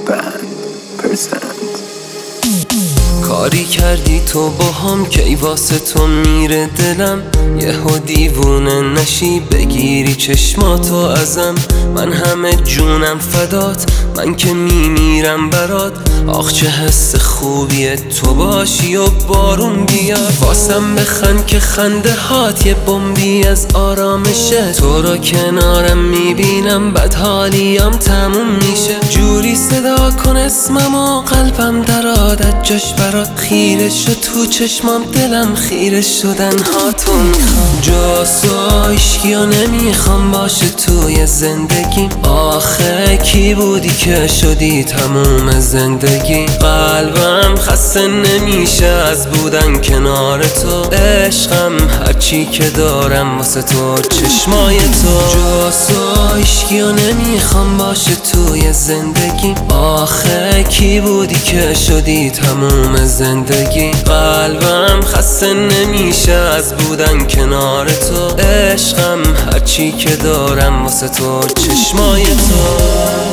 کاری کردی تو با هم کی واسه تو میره دلم، یهو دیوونه نشی بگیری چشماتو ازم. من همه جونم فدات، من که میمیرم برات. آخ چه حس خوبیه تو باشی و بارون بیاد واسم بخند که خنده هات یه بمبی از آرامشه. تو رو کنارم میبینم بد حالیم تموم میشه. جوری صدا کن اسمم و قلبم در عادت جاش برات خیره شد. تو چشمام دلم خیره شدن هاتو میخوام. جاسو عشقیو نمیخوام باشه توی زندگیم. آخه کی بودی که شدی تموم زندگی. قلبم خسته نمیشه از بودن کنار تو. عشقم هرچی که دارم واسه تو چشمای تو. جاسو عشقیو نمیخوام باشه توی زندگی. آخه کی بودی که شدی تموم زندگی. قلبم خسته نمیشه از بودن کنار تو. عشقم هرچی که دارم واسه تو چشمای تو.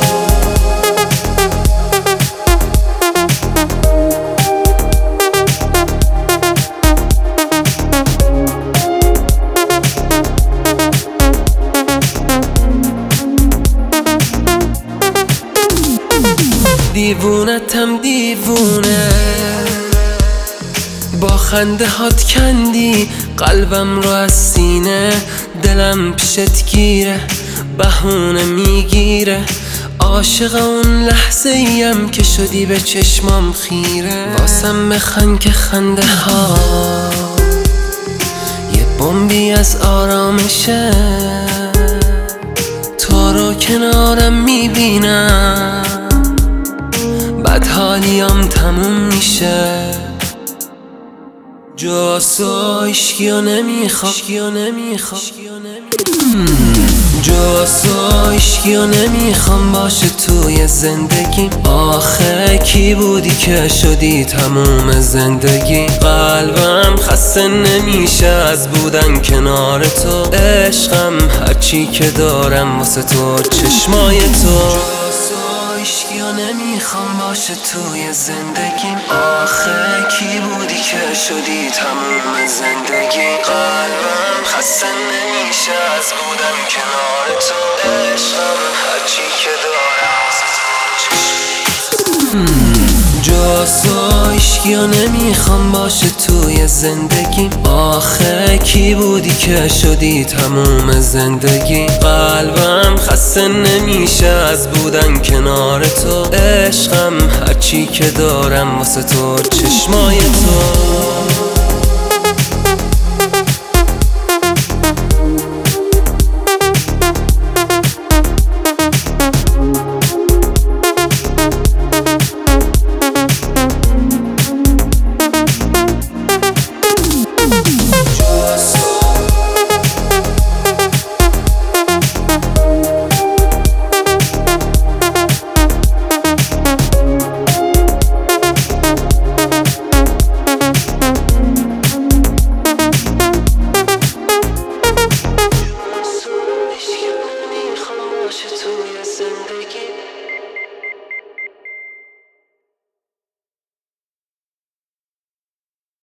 دیوونتم دیوونه، با خنده هات کندی قلبم رو از سینه. دلم پیشت گیره بهونه میگیره. عاشق اون لحظه ایم که شدی به چشمام خیره. واسم بخند که خنده ها یه بمبی از آرامشه. تو رو کنارم میبینم بد حالیم تموم میشه. جاسو عشقیو نمیخوام. جاسو عشقیو نمیخوام باشه توی زندگی. آخه کی بودی که شدی تموم زندگی. قلبم خسته نمیشه از بودن کنار تو. عشقم هرچی که دارم واسه تو چشمای تو. عشقیو نمیخوام باشه توی زندگیم. آخه کی بودی که شدی تموم زندگی. قلبم خسته نمیشه از بودن کنار تو. عشقم هرچی که دارم جاسو عشقیو نمیخوام باشه توی زندگی. آخه کی بودی که شدی تموم زندگی. قلبم خسته نمیشه از بودن کنار تو. عشقم هرچی که دارم واسه تو چشمای تو.